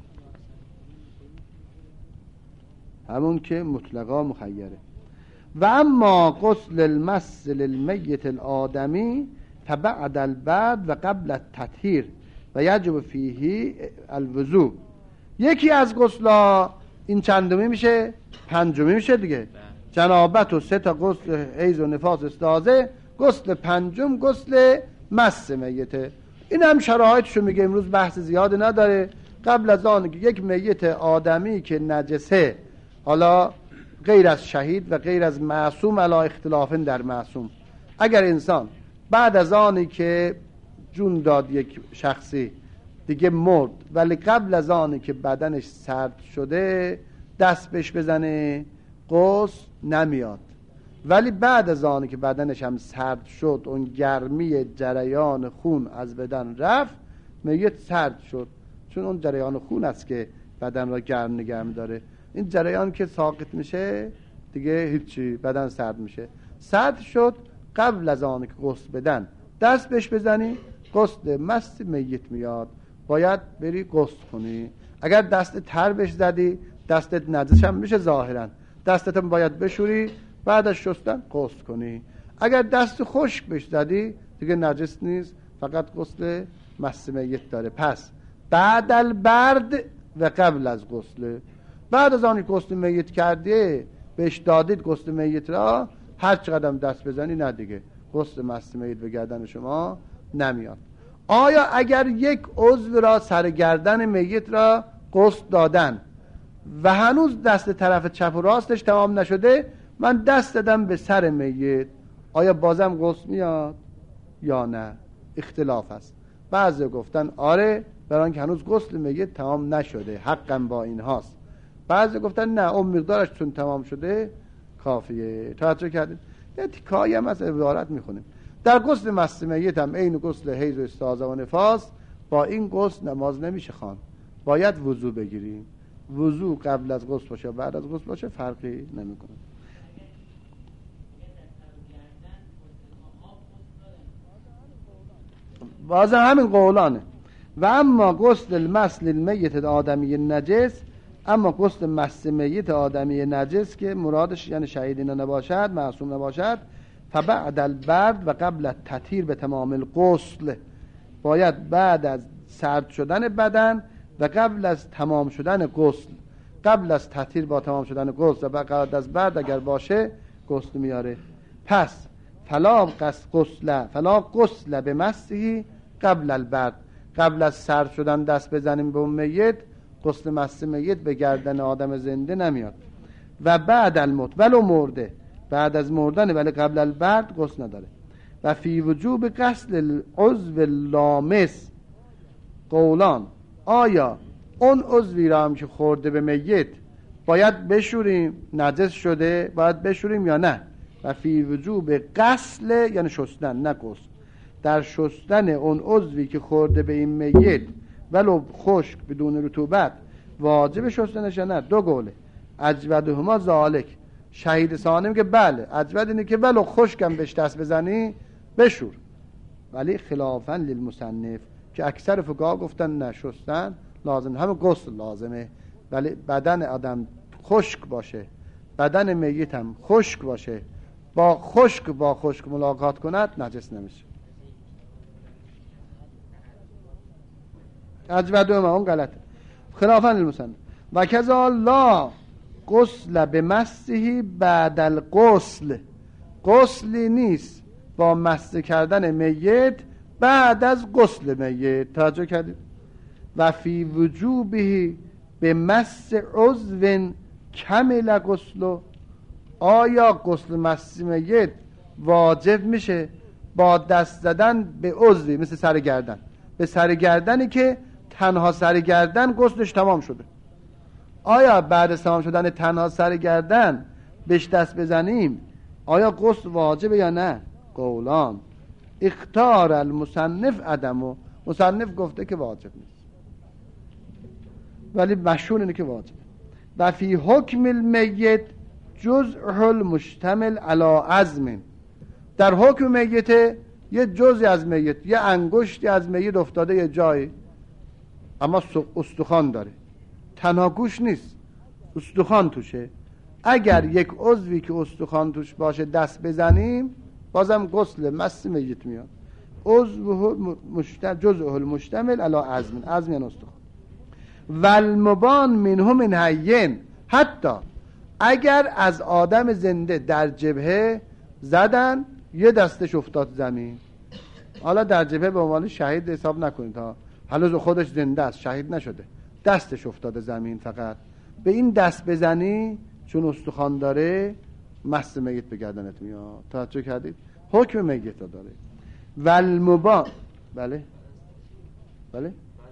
همون که مطلقا مخیره. و اما غسل المس للمیت الآدمی فبعد البعد و قبل التطهیر و یجب فیه الوضوء. یکی از غسلا این چندمی میشه؟ پنجمی میشه دیگه. جنابت و سه تا غسل حیض و نفاس استحاضه، غسل پنجم غسل مس میته. این هم شرایطشو میگه، امروز بحث زیاد نداره. قبل از آن که یک میت آدمی که نجسه، حالا غیر از شهید و غیر از معصوم علی اختلاف در معصوم، اگر انسان بعد از آنی که جون داد یک شخصی دیگه مرد، ولی قبل از آنی که بدنش سرد شده دست بهش بزنه غسل نمیاد، ولی بعد از آنی که بدنش هم سرد شد، اون گرمی جریان خون از بدن رفت، میت سرد شد، چون اون جریان خون است که بدن را گرم نگه داره. این جریان که ساقط میشه دیگه هیچی، بدن سرد میشه. سرد شد، قبل از آن که غسل بدن دست بهش بزنی، غسل مست میت میاد، باید بری غسل کنی. اگر دست تر بهش زدی دستت نجس هم میشه ظاهرا، دستت هم باید بشوری، بعد از شستن غسل کنی. اگر دست خشک بهش زدی دیگه نجس نیست، فقط غسل مست میت داره. پس بعد البرد و قبل از غسل، بعد از آنی غسل میت کرده بهش دادید غسل میت را، هر چقدر دست بزنی نه دیگه غسل مست میت به گردن شما نمیاد. آیا اگر یک عضو را سر گردن میت را غسل دادن و هنوز دست طرف چپ و راستش تمام نشده، من دست دادم به سر میت، آیا بازم غسل میاد یا نه؟ اختلاف است. بعضی گفتن آره، برای اینکه هنوز غسل میت تمام نشده، حقم با این هاست. بعضی گفتن نه، اون مقدارش چون تمام شده کافیه. توجه کردید؟ یه تیکایی هم از عبارت میخونیم. در غسل مست میت هم عین غسل حیض و استحاضه و نفاس، با این غسل نماز نمیشه خواند، باید وضو بگیریم. وضو قبل از غسل باشه بعد از غسل باشه فرقی نمیکنه. بازم همین قولانه. و اما غسل المس للمیت آدمی نجس، اما غسل مس میت آدمی نجس که مرادش یعنی شهید اینا نباشد، معصوم نباشد، فبعد البرد و قبل التطهیر به تمام الغسل، باید بعد از سرد شدن بدن و قبل از تمام شدن غسل، قبل از تطهیر با تمام شدن غسل و بعد از برد اگر باشه غسل میاره. پس فلا غسل فلا غسل به مسحی قبل البرد، قبل از سرد شدن دست بزنیم به اون میت، غسل مس میت به گردن آدم زنده نمیاد. و بعد الموت ولو مرده، بعد از مردن ولی قبل البرد غسل نداره. و فی وجوب غسل العضو لامس قولان، آیا اون عضوی را هم که خورده به میت باید بشوریم، نجس شده باید بشوریم یا نه؟ و فی وجوب غسل یعنی شستن نه غسل، در شستن اون عضوی که خورده به این میت ولو خشک بدون رطوبت واجب شستنش یا نه؟ دو قوله. اجودهما ذالک، شهید ثانی که بله اجود اینه که ولو خشکم بهش دست بزنی بشور، ولی خلافاً للمصنف که اکثر فقها گفتن نه شستن لازم، همه غسل لازمه، ولی بدن آدم خشک باشه، بدن میت هم خشک باشه، با خشک با خشک ملاقات کند نجس نمیشه. اجودهما اون غلطه، خلافاً للمصنف. و کذا لا غسل به مسحه بعد الغسل، غسلی نیست با مسح کردن میت بعد از غسل میت. توجه کردید؟ و فی وجوبه به مسح عضو کمل غسل، آیا غسل مسح میت واجب میشه با دست زدن به عضوی مثل سر گردن، به سر گردنی که تنها سر گردن غسلش تمام شده، آیا بعد از تمام شدن تنها سر گردن بهش دست بزنیم آیا غسل واجبه یا نه؟ قولان. اختار المصنف عدمو، مصنف گفته که واجب نیست ولی مشهور اینه که واجب. و فی حکم المیت جزء المشتمل علی عظم، در حکم میت یه جزئی از میت، یه انگشتی از میت افتاده یه جایی اما استخوان داره، تنها گوش نیست استخوان توشه، اگر یک عضوی که استخوان توش باشه دست بزنیم بازم غسل مسح میت میاد. عضو مشتمل جزء المشتمل علی عظم، عظم یعنی استخوان. والمبان منه من حیین، حتی اگر از آدم زنده در جبهه زدن یه دستش افتاد زمین، حالا در جبهه به عنوان شهید حساب نکنید ها، حالا خودش زنده است شهید نشده، دستش افتاده زمین، فقط به این دست بزنی چون استخوان داره مسح میت به گردنت میاد. توجه کردید؟ حکم میت داره. والمبان بله بله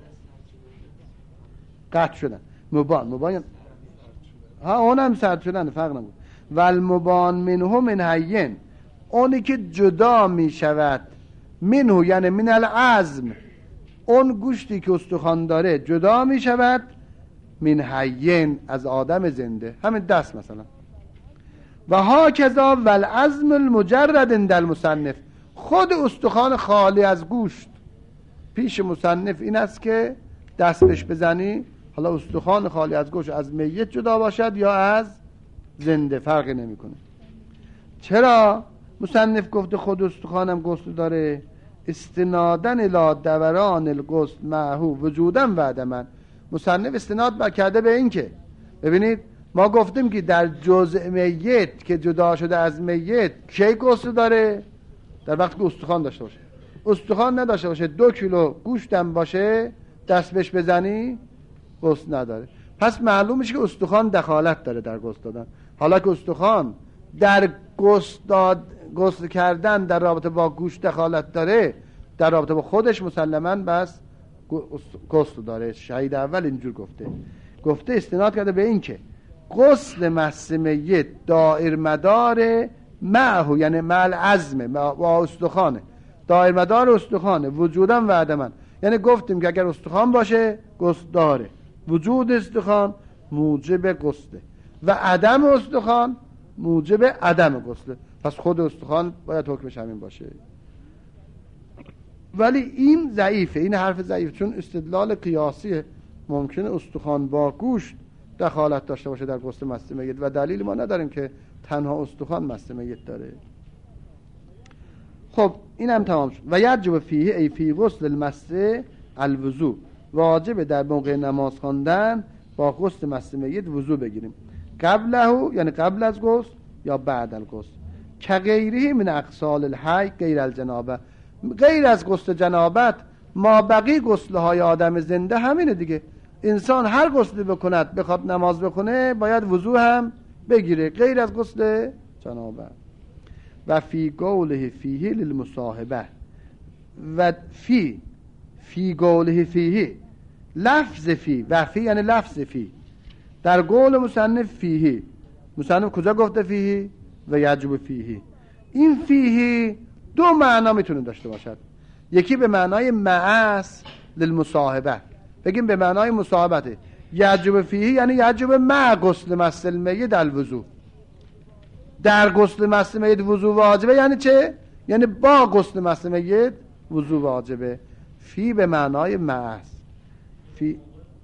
قطع شدن، مبان مبان ها اونم سرد شدن فرق نمیکنه. والمبان منه من حیین، اونی که جدا می شود، منه یعنی من العظم، اون گوشتی که استخوان داره جدا می شود، من حیین از آدم زنده، همین دست مثلا. و ها کذا والعظم المجرد عند المصنف، خود استخوان خالی از گوشت پیش مصنف این است که دست بهش بزنی، حالا استخوان خالی از گوشت از میت جدا باشد یا از زنده فرقی نمیکنه. چرا مصنف گفته خود استخوانم غسل داره؟ استنادن الی دوران الغسل معه وجودن و عدما. مصنف استناد بر کرده به این که ببینید ما گفتیم که در جزء میت که جدا شده از میت کی غسل داره؟ در وقتی که استخوان داشته باشه. استخوان نداشته باشه، دو کیلو گوشتم باشه دست بهش بزنی غسل نداره. پس معلوم میشه که استخوان دخالت داره در غسل دادن. حالا که استخوان در غسل داد غسل کردن در رابطه با گوشت دخالت داره، در رابطه با خودش مسلماً بس غسل داره. شهید اول اینجور گفته گفته استناد کرده به این که غسل مسح میت دایر مدار معه، یعنی مع العظم و استخوانه، دایر مدار استخوانه وجودن و عدمن. یعنی گفتیم که اگر استخوان باشه غسل داره، وجود استخوان موجب غسله و عدم استخوان موجب عدم غسله. پس خود استخوان باید حکمش همین باشه. ولی این ضعیفه، این حرف ضعیف، چون استدلال قیاسیه. ممکنه استخوان با گوشت دخالت داشته باشه در غسل مسح میت و دلیل ما نداریم که تنها استخوان مسح میت داره. خب این هم تمام شد. و یجب فیه ای فی غسل المسح الوضو، واجب در موقع نماز خواندن با غسل مسح میت وضو بگیریم، قبله یعنی قبل از غسل یا بعد از غسل، که غیره من اغسال الحی غیر الجنابه، غیر از غسل جنابت ما بقی غسل‌های آدم زنده همینه دیگه. انسان هر غسلی بکند بخواد نماز بخونه باید وضو هم بگیره غیر از غسل جنابت. و فی قوله فیه للمصاحبه و فی فی قوله فیه لفظ فی و فی یعنی لفظ فی در قول مصنف فیه. مصنف کجا گفته فیه؟ و یجب فیه. این فیه دو معنا میتونه داشته باشد. یکی به معنای معاص للمصاحبه، بگیم به معنای مصاحبته. یجب فیه یعنی یجب مع غسل مس المیت الوضو، در غسل مس میت وضو واجبه. یعنی چه؟ یعنی با غسل مس میت وضو واجبه. فی به معنای معاص. فی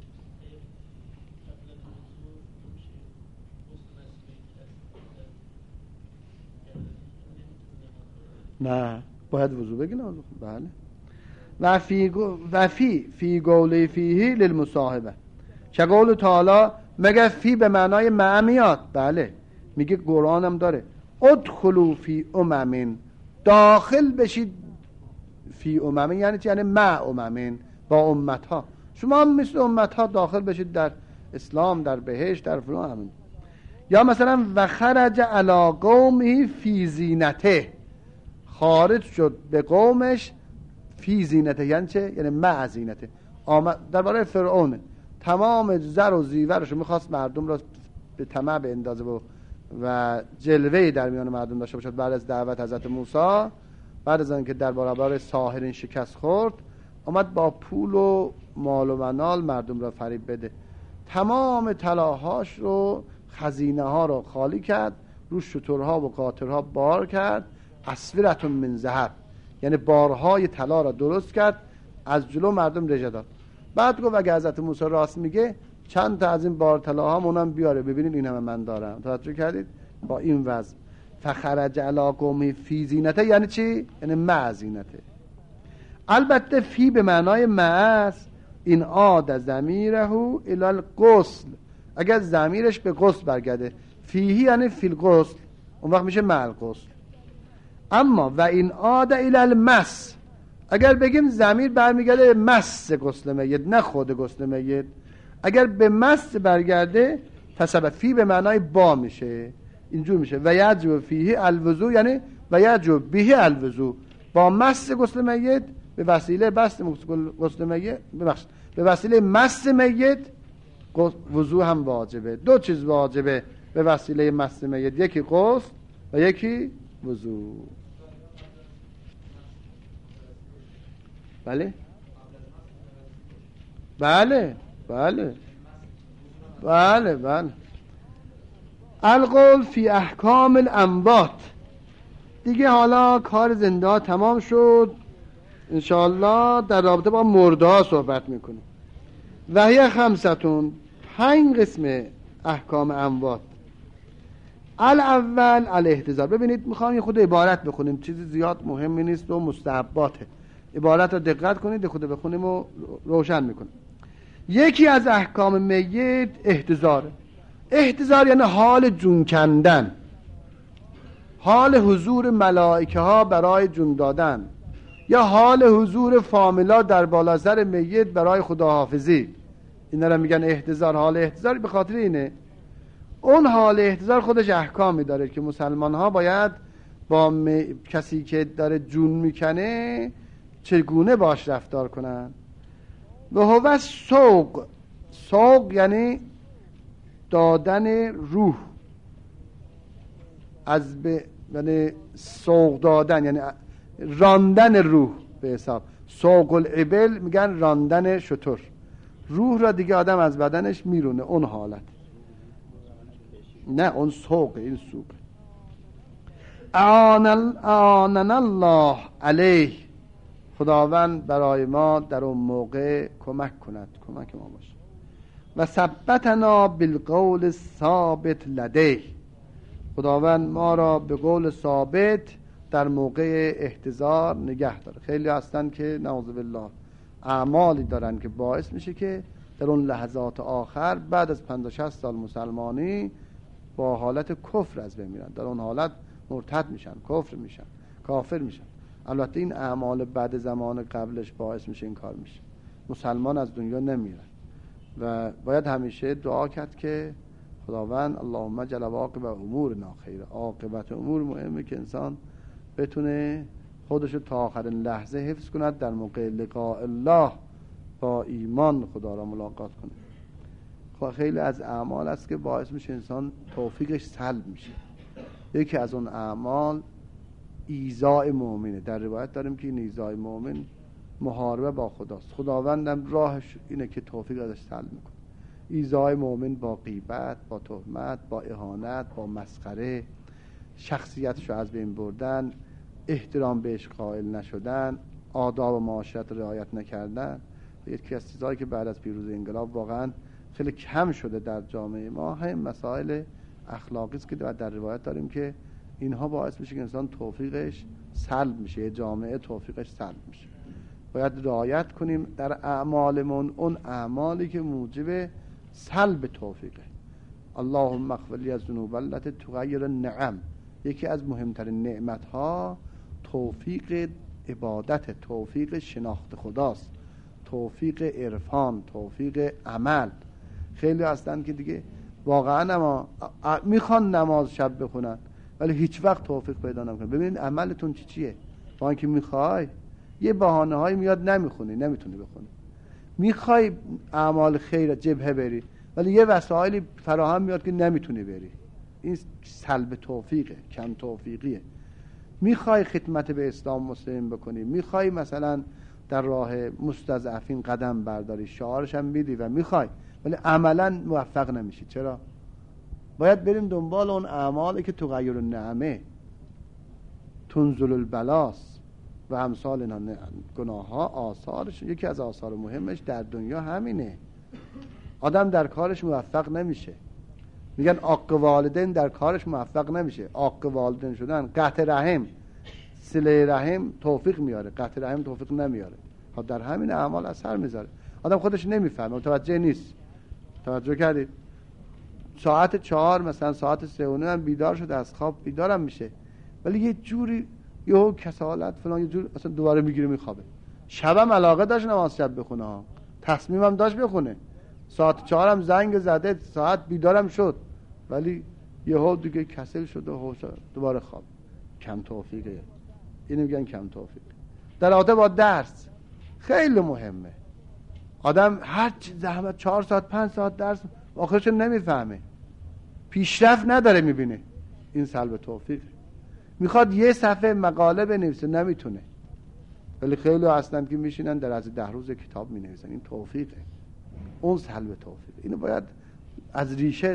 نه باید وضو بگیرم. بله. و فی و فی فی قوله فیه للمصاحبه که قول تعالی مگه فی به معنای مع میاد؟ بله، میگه قرآن هم داره ادخلوا فی امم، داخل بشید فی امم یعنی چی؟ یعنی مع امم، با امت ها. شما هم مثل امت ها داخل بشید در اسلام، در بهشت، در فلان همین. یا مثلا و خرج علی قومه فی زینته، خارج شد به قومش فی زینته یعنی چه؟ یعنی مع زینته. آمد درباره فرعون تمام زر و زیورش میخواست مردم را به طمع بندازه و و جلوه در میان مردم داشته باشد. بعد از دعوت حضرت موسی، بعد از اینکه در برابر ساحرین شکست خورد، آمد با پول و مال و منال مردم را فریب بده. تمام طلاهاش رو، خزینه ها رو خالی کرد، رو شترها و قاطرها بار کرد. اسورتون من ذهب یعنی بارهای طلا را درست کرد، از جلو مردم رژه داد. بعد گفت اگه حضرت موسی راست میگه چند تا از این بار طلاها مونم بیاره، ببینید این همه من دارم. توجه کردید؟ با این وضع فخرج علی قومه فی زینته یعنی چی؟ یعنی مع زینته. البته فی به معنای مع است. این عاد ضمیره الی الغسل، اگر ضمیرش به غسل برگرده، فیه یعنی فی الغسل، اون وقت میشه مع الغسل. اما و این عاد الی المس، اگر بگیم ضمیر برمیگرده مس غسل میت نه خود غسل میت، اگر به مس برگرده تسبب فی به معنای با میشه، اینجور میشه و یجب فیه الوضو یعنی و یجب به الوضو، با مس غسل میت به وسیله بس غسل میت ببخشید به وسیله مس میت وضو هم واجبه. دو چیز واجبه به وسیله مس میت، یکی غسل و یکی وضو. بله بله بله بله بله. القول فی احکام الاموات. دیگه حالا کار زنده ها تمام شد، انشاءالله در رابطه با مرده ها صحبت میکنیم. و هی خمستون، پنج قسم احکام اموات. الاول الاحتضار. ببینید میخوام یه خود عبارت بخونیم، چیزی زیاد مهمی نیست و مستحباته. عبارت رو دقت کنید، خود بخونیم و روشن میکنیم. یکی از احکام میت احتضار. احتضار یعنی حال جون کندن، حال حضور ملائکه ها برای جون دادن، یا حال حضور فامیلا در بالا سر میت برای خداحافظی. اینا رو میگن احتضار. حال احتضار به خاطر اینه، اون حال احتضار خودش احکامی داره که مسلمان ها باید با م... کسی که داره جون میکنه چگونه باش رفتار کنن. و هو سوق. سوق یعنی دادن روح، از به یعنی سوق دادن یعنی راندن روح به حساب. سوق الابل میگن راندن شتر، روح را دیگه آدم از بدنش میرونه، اون حالت. نه اون سوق، این سوق. آنن الله علیه، خداوند برای ما در اون موقع کمک کند، کمک ما باشه. و ثبتنا بالقول ثابت لدیه، خداوند ما را به قول ثابت در موقع احتضار نگه داره. خیلی هستن که نعوذ بالله اعمالی دارن که باعث میشه که در اون لحظات آخر بعد از پنجاه شصت سال مسلمانی با حالت کفر از بین میرن، در اون حالت مرتد میشن، کفر میشن، کافر میشن. البته این اعمال بعد زمان قبلش باعث میشه این کار میشه، مسلمان از دنیا نمیرن. و باید همیشه دعا کرد که خداوند اللهم جل عاقبت امورنا خیر. عاقبت امور مهمه که انسان بتونه خودشو تا آخرین لحظه حفظ کند در موقع لقاء الله با ایمان خدا را ملاقات کنه. خیلی از اعمال است که باعث میشه انسان توفیقش سلب میشه. یکی از اون اعمال ایذاء مؤمنه. در روایت داریم که این ایذاء مؤمن محاربه با خداست. خداوندم راهش اینه که توفیق ازش سلب میکنه. ایذاء مؤمن با غیبت، با تهمت، با اهانت، با مسخره، شخصیتش رو از بین بردن، احترام بهش قائل نشدن، آداب و معاشرت رعایت نکردن. یکی از چیزایی که بعد از پیروزی انقلاب واقعا خیلی کم شده در جامعه ما هم مسائل اخلاقی است که در روایت داریم که اینها باعث میشه که انسان توفیقش سلب میشه، جامعه توفیقش سلب میشه. باید رعایت کنیم در اعمالمون اون اعمالی که موجب سلب توفیقه. اللهم اغفر لی الذنوب التي تغیر النعم. یکی از مهمترین نعمتها توفیق عبادت، توفیق شناخت خداست، توفیق عرفان، توفیق عمل. خیلی هستن که دیگه واقعا اما میخوان نماز شب بخونن ولی هیچ وقت توفیق پیدا نمیکنن. ببینید عملتون چی چیه؟ با اینکه میخوای یه بهانه هایی میاد نمیخونی، نمیتونی بخونی. میخوای اعمال خیر جبهه بری ولی یه وسایلی فراهم میاد که نمیتونی بری. این سلب توفیقه، کم توفیقیه. میخوای خدمت به اسلام مسلم بکنی، میخوای مثلا در راه مستضعفین قدم برداری، شعارش هم میدی و میخوای ولی عملا موفق نمیشی. چرا؟ باید بریم دنبال اون اعمالی که تغیر النعمه، تنزل البلاس و امثال اینا. گناه ها آثارش، یکی از آثار مهمش در دنیا همینه. آدم در کارش موفق نمیشه. میگن عاق والدین در کارش موفق نمیشه. عاق والدین شدن، قطع رحم، صله رحم توفیق میاره، قطع رحم توفیق نمیاره. ها در همین اعمال اثر میذاره. آدم خودش نمیفهمه، متوجه نیست. توجه کردید؟ ساعت چهار مثلا ساعت سه و نیم بیدار شده از خواب، بیدارم میشه ولی یه جوری یهو کسالت فلان یه جور اصلا دوباره میگیره میخوابه. شبم علاقه داشت نماز شب بخونه ها، تصمیمم داشت بخونه، ساعت چهارم زنگ زده، ساعت بیدارم شد ولی یهو دیگه کسل شد و هوش دوباره خواب. کم توفیقه. اینو میگن کم توفیق. در رابطه با درس خیلی مهمه. آدم هر چی زحمت چهار ساعت پنج ساعت درس آخرش نمیفهمه، پیشرفت نداره، میبینه. این سلب توفیق. میخواد یه صفحه مقاله بنویسه نمیتونه ولی خیلی هستن که میشینن در از ده روز کتاب مینویسن. این توفیقه، اون سلب توفیق. اینو باید از ریشه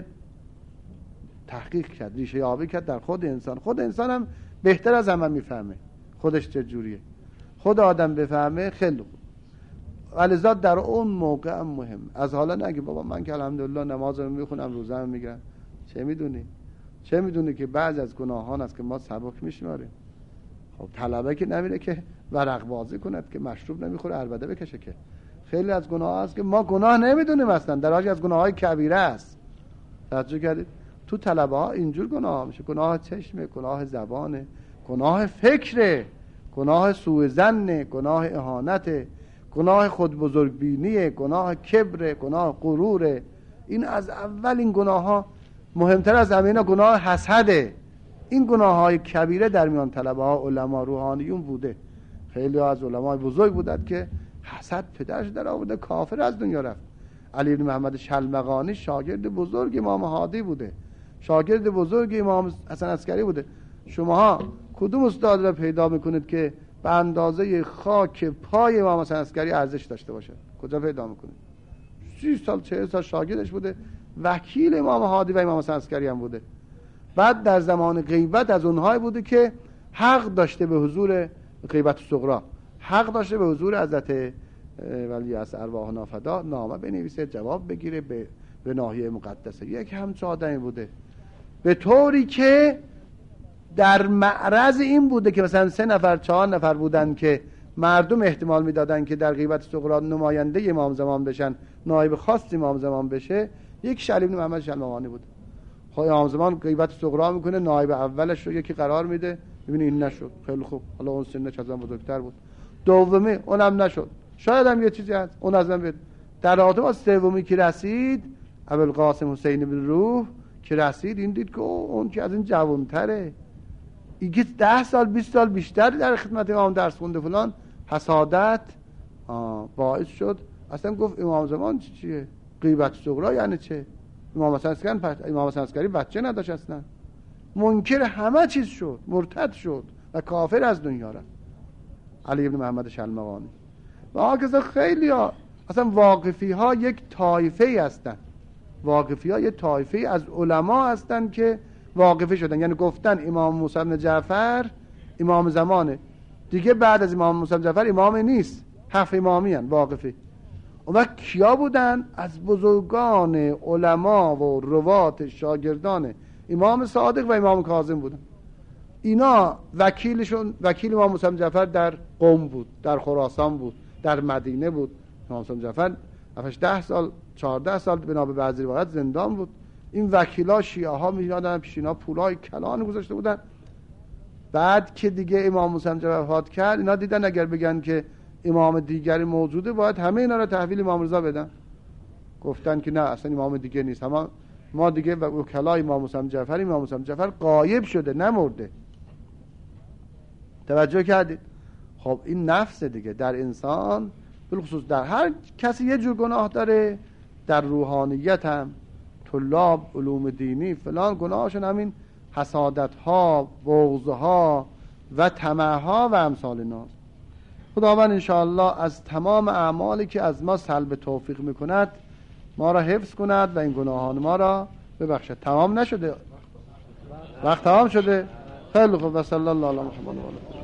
تحقیق کرد، ریشه یابی کرد در خود انسان. خود انسان هم بهتر از همه میفهمه خودش چه جوریه. خود آدم بفهمه خیلی خوب. ولذا در اون موقع هم مهم. از حالا نگی بابا من که الحمدلله نمازم میخونم، روزم میگیرم. چه میدونی؟ چه میدونی که بعض از گناهان است که ما سبک میشماریم. خب طلبه که نمیره که ورق بازی کند، که مشروب نمیخوره عربده بکشه. که خیلی از گناه هست که ما گناه نمیدونیم اصلا، در حالی از گناههای کبیره است. توجه کردید؟ تو طلبه ها اینجور گناه میشه. گناه چشمه، گناه زبانه، گناه فکره، گناه سوء ظنه، گناه اهانته، گناه خود بزرگبینیه، گناه کبره، گناه غروره. این از اول این گناه ها مهمتر از همه اینا گناه حسده. این گناه های کبیره در میان طلبه ها علما روحانیون بوده. خیلی از علمای بزرگ بودند که حسد پدرش در آورده، کافر از دنیا رفت. علی بن محمد شلمغانی شاگرد بزرگ امام هادی بوده، شاگرد بزرگ امام حسن عسکری بوده. شماها کدوم استاد را پیدا میکنید که به اندازه خاک پای امام حسن عسکری ارزش داشته باشه؟ کجا پیدا میکنید؟ سی سال چهل سال شاگردش بوده، وکیل امام هادی و امام حسن عسکری هم بوده. بعد در زمان غیبت از اونهایی بوده که حق داشته به حضور غیبت صغرا، حق داشته به حضور حضرت ولی از ارواحنا فدا نامه بنویسه، جواب بگیره به به ناحیه مقدسه. یک همچه آدمی بوده، به طوری که در معرض این بوده که مثلا سه نفر چهار نفر بودن که مردم احتمال میدادن که در غیبت صغرا نماینده امام زمان بشن، نایب خاص امام زمان بشه. یک شلیب محمد شلمغانی بود. خب امام زمان غیبت صغرا میکنه، نایب اولش رو یکی قرار میده، میبینی این نشد، خیلی خوب، حالا اون سنش از من بزرگتر بود. دومی اونم نشد، شاید هم یه چیزی هست، اون از من بید. در رابطه با سومی که رسید، ابوالقاسم حسین بن روح که رسید این دید که اون که از این جوانتره، این که ده سال بیست سال بیشتر در خدمت امام درس خونده فلان، حسادت باعث شد اصلا گفت امام زمان چی چیه؟ غیبت صغرا یعنی چه؟ امام حسن عسکری امام حسن عسکری بچه نداشت اصلا، منکر همه چیز شد، مرتد شد و کافر از دنیا رفت. علی بن محمد شلمغانی و آگه خیلی ها اصلا واقفی ها یک طایفه ای هستن، واقفی ها یک طایفه ای از علما هستن که واقفی شدن، یعنی گفتن امام موسی بن جعفر امام زمانه دیگه، بعد از امام موسی بن جعفر امام نیست، هفت امامی هن واقفی. اون وقت کیا بودن؟ از بزرگان علما و روات شاگردان امام صادق و امام کاظم بودن. اینا وکیلشون وکیل امام موسی بن جعفر در قم بود، در خراسان بود، در مدینه بود. امام موسی بن جعفر هفتش ده سال چهارده سال بنا به بعضی روایت زندان بود. این وکیلا شیعه ها میادن پیش اینا پولای کلان گذاشته بودن. بعد که دیگه امام موسی بن جعفر وفات کرد، اینا دیدن اگر بگن که امام دیگری موجوده باید همه اینا رو تحویل امام رضا بدن. گفتن که نه اصلا امام دیگه نیست، اما ما دیگه وکلای امام موسی بن جعفر امام موسی بن جعفر غایب شده نمرده. توجه کردید؟ خب این نفس دیگه در انسان، بالخصوص در هر کسی یه جور گناه داره، در روحانیت هم طلاب علوم دینی فلان گناهشون همین حسادت ها، بغض ها و طمع ها و امثال ناس. خداوند انشاءالله از تمام اعمالی که از ما سلب توفیق میکند ما را حفظ کند و این گناهان ما را ببخشد. تمام نشده؟ وقت تمام شده؟ خیلی خوب. و صلی الله علی محمد و آله.